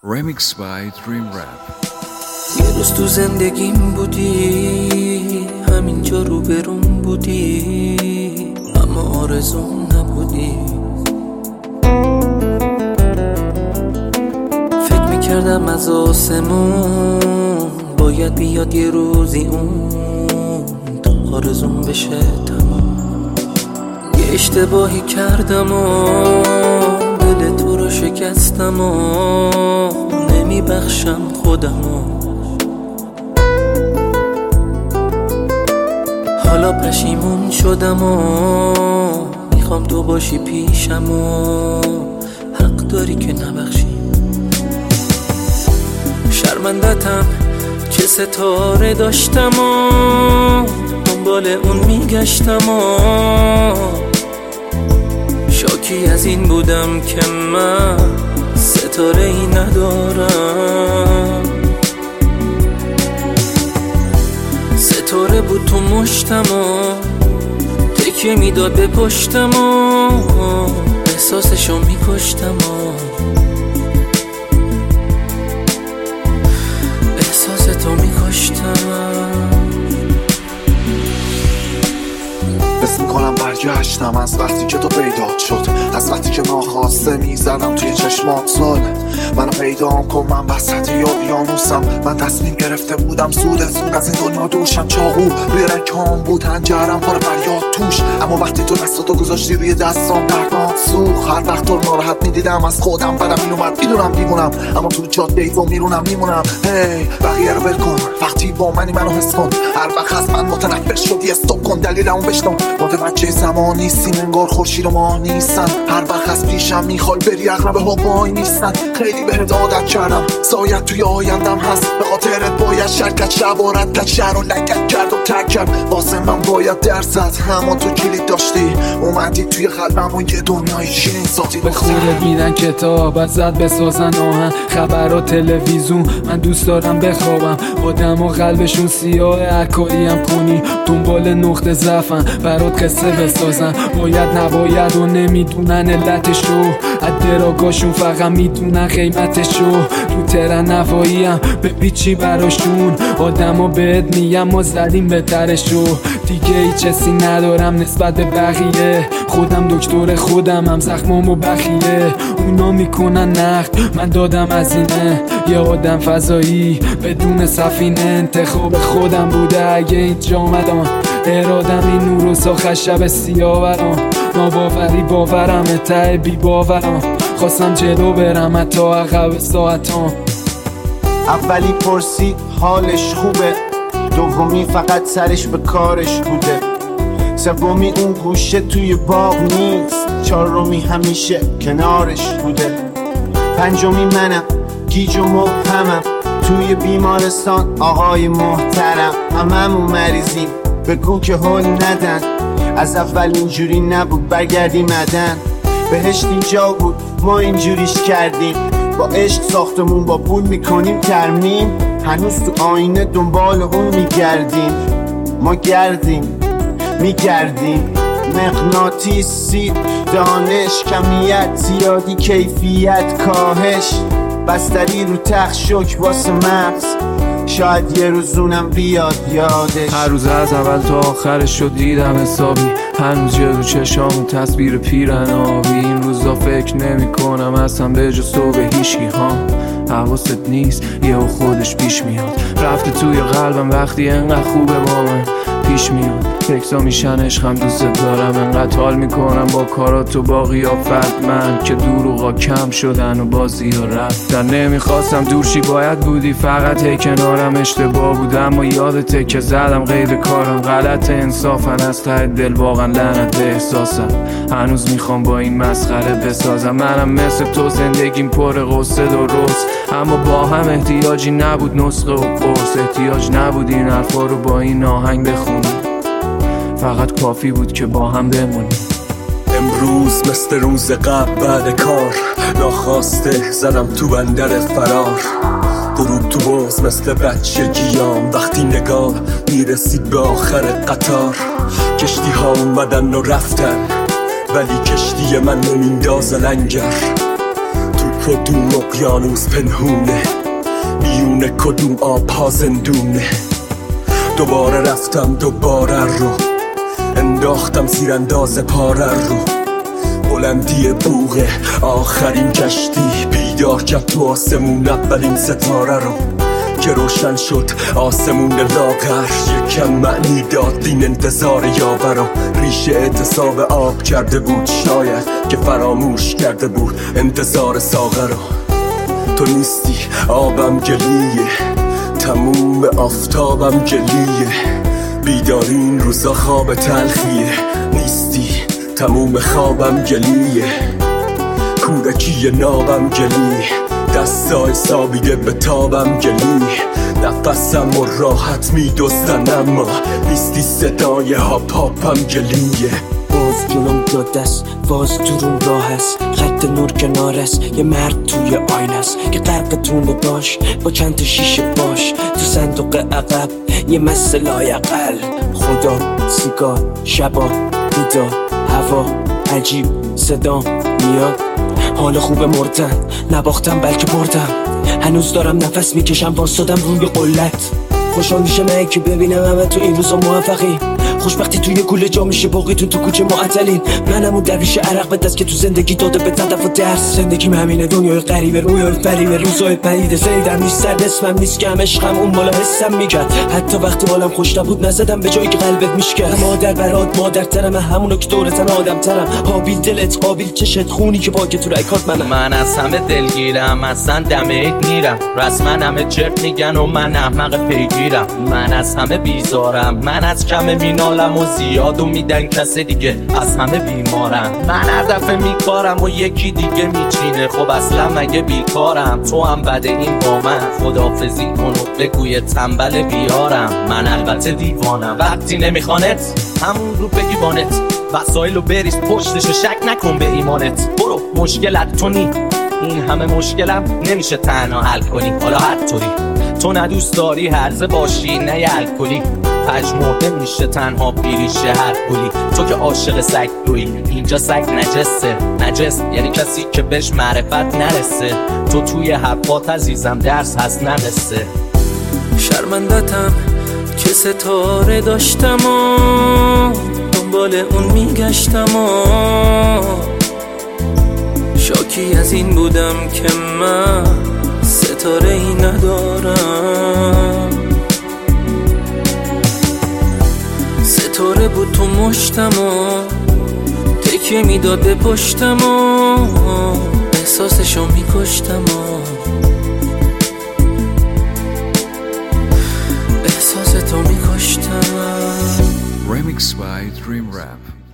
Remix by Dream Rap. یه روز تو زندگیم بودی، همینجا رو برون بودی، اما آرزوم نبودی. فکر میکردم از آسمون باید بیاد یه روزی اون تا آرزوم بشه تمام. یه اشتباهی کردم و دل تو رو شکستم و نمیبخشم خودمو. حالا پشیمون شدم و میخوام تو باشی پیشم و حق داری که نبخشی. شرمندتم چه ستاره داشتم و دنبال اون میگشتم و شاکی از این بودم که من ستاره ای ندارم. ستاره بود تو مشتم و تکیه میداد به پشتم و احساسشو میکشتم و احساستو میکشتم. حس میکنم برگشتم از وقتی که تو پیدا شد، از وقتی که ناخواسته میزدم توی چشمات زل. منو پیدام کن، من وسط اقیانوسم. من تصمیم گرفته بودم زود از این دنیا دوشم. چاقو روی رکام بود، هنجرم پر فریاد توش، اما وقتی تو دستاتو گذاشتی روی دستام دردناک سوخت. هر وقت تو ناراحت میدیدم از خودم بدم میومد. میدونم دیوونم اما تو جاده ایفو میمونم. هی بقیه رو ول کن، وقتی با منی منو حس کن. هر وقت از من متنفر شدی استاپ کن، دلیلمو بشنو. متوجه زمان نیستیم، انگار خورشید و ماه نیستن. هر وقت از پیشم میخوای بری، اغلب ها وای نیستن. خیلی بهت عادت کردم، سایت توی آیندم هست. به خاطرت باید شرکت شبارت کرد، شهر و لگت کرد و ترک کرد. واسه من باید درصد همان تو کلید داشتی، اومدی توی قلبم و یه دنیای شیرین ساتی. به خودت میدن کتاب ازت بسازن آهن، خبر و تلویزیون. من دوست دارم بخوابم، آدم و قلبشون سیاه، عکایی هم خونی دنبال نقطه ضعفن، برات قصه بسازن. باید نباید و نمیدونن علتشو، از دراگاشون فقط میدونن قیمتشو. تو ترن نوایی هم بپیچی براشون، آدمو بهت میگم ما زدیم بهترشو. دیگه هیچ حسی ندارم نسبت به بقیه، خودم دکتر خودم هم زخمامو بخیه. اونا میکنن نقد، من دادم از اینه. یه آدم فضایی بدون سفینه، انتخاب خودم بوده اگه اینجا آمدم. ارادم این نور و ساخت شب سیاورم، ناباوری باورم ته بی باورم. خواستم جلو برم حتی عقب ساعتام. اولی پرسی حالش خوبه، دومی فقط سرش به کارش بوده، سومی اون گوشه توی باغ نیست، چهارمی همیشه کنارش بوده، پنجمی منم گیج و مبهمم توی بیمارستان آقای محترم. هممون مریضیم بگو که حل ندن، از اول اینجوری نبود برگردیم مدن. بهشت اینجا بود ما اینجوریش کردیم، با عشق ساختمون با پول میکنیم ترمیم. هنوز تو آینه دنبال اون میگردیم، ما گردیم میگردیم. مغناطیسی دانش، کمیت زیادی کیفیت کاهش. بستری رو تخت شک واسه مغز، شاید یه روزونم بیاد یادش. هر روز از اول تا آخرش شد دیدم حسابی، هنوز جلو چشام تصویر پیرن آبی. این روزا فکر نمی کنم اصلا به جز تو به هیچکی ها. حواست نیست یه و خودش پیش میاد، رفته توی قلبم وقتی انقدر خوبه با من پیش میاد. فکسا میشن عشقم دوست دارم، انقدر حال میکنم با کارات و با قیافت. من که دروغا کم شدن و بازی ها رفتن. نمیخواستم دورشی باید بودی، فقط هی کنارم اشتباه بود. اما یادته که زدم غیر کارم، غلط انصافن از ته دل واقعا لعنت به احساسم. هنوز میخوام با این مسخره بسازم. منم مثل تو زندگیم پر قصه درست، اما با هم احتیاجی نبود نسخه و قرص. احتیاج نبود این حرفا رو با این آهنگ بخونیم، فقط کافی بود که با هم بمونیم. امروز مثل روز قبل بعد کار، ناخواسته زدم تو بندر فرار. غروب تو باز مثل بچگیام، وقتی نگاه میرسید به آخر قطار. کشتی ها اومدن و رفتن، ولی کشتی من نمیندازه لنگر. تو کدوم اقیانوس پنهونه، میونه کدوم آبها زندونه. دوباره رفتم دوباره رو انداختم زیر انداز پاره رو. بلندی بوغه آخرین کشتی بیدار کرد تو آسمون اولین ستاره رو که روشن شد آسمون لاغر. یکم معنی داد این انتظار یاور. ریشه اعتصاب آب کرده بود شاید که فراموش کرده بود انتظار ساغر. تو نیستی آبم گلیه، تموم آفتابم گلیه. بیداری این روزا خواب تلخیه، نیستی تموم خوابم گلیه. کودکی نابم گلیه، دستای سابیده به تابم گلی. نفسم و راحت میدوستن اما نیستی صدای هاپم گلیه. باز جلوم داده است، باز درون راه است، خط نور کنار است، یه مرد توی آینه است که غرقتونه باش با چند تا شیشه باش تو صندوق عقب یه مسئله لایقل. خدا، سیگار، شبا، بیدار، هوا، عجیب صدا میاد. حال خوب مردن، نباختم بلکه بردم. هنوز دارم نفس میکشم، واسادم روی قلت. خوشحال میشم نه که ببینم همه تو این روزا موفقی. خوشبختی توی کوله جا میشه، باقیتون تو کوچه معطلین. منم اون درویش عرق به دست که تو زندگی داده به هدف و درس. زندگیم همینه، دنیای غریبه، رویای فریبه، روزای پدیده. زیدم نیست، سرد اسمم نیست، که هم عشقم اون بالا حسم میکرد. حتی وقتی حالم خوش نبود نزدم به جایی که قلبت میشکرد. مادر برات مادرترم، همونو که دورتن آدمترم. قابیل دلت، قابیل چشت، خونی که باگه تو ریکارد منم. من از همه دلگیرم، اصلا دمت میرم. رسما همه چرت میگن و من احمق پیگیرم. من از همه بیزارم، من از کم مینالم و زیادو میدن کس دیگه. از همه بیمارم، من هر دفعه میکارم و یکی دیگه میچینه. خب اصلا مگه بیکارم؟ تو هم بده این با من. خدافزی کن و بگوی تنبل بیارم. من البته دیوانم، وقتی نمیخوانت همون رو بگی بانت. وسایلو بریز پشتشو، شک نکن به ایمانت. برو مشکلت تو نی، این همه مشکلم نمیشه تنها حل کنی. حالا هر طوری تو ندوست داری هرزه باشی نه یه الکلی. پژمرده میشه تنها بیریشه هر کلی. تو که عاشق سگ تویی، اینجا سگ نجسه. نجس یعنی کسی که بهش معرفت نرسه. تو توی حبات عزیزم درس هست نرسه. شرمندتم که ستاره داشتم و دنبال اون میگشتم و شاکی از این بودم که من ستاره ای ندارم. ستاره بود تو مشتم و تکیه میداد به پشتم و احساسشو میکشتم و احساستو میکشتم. Remix by Dream Rap.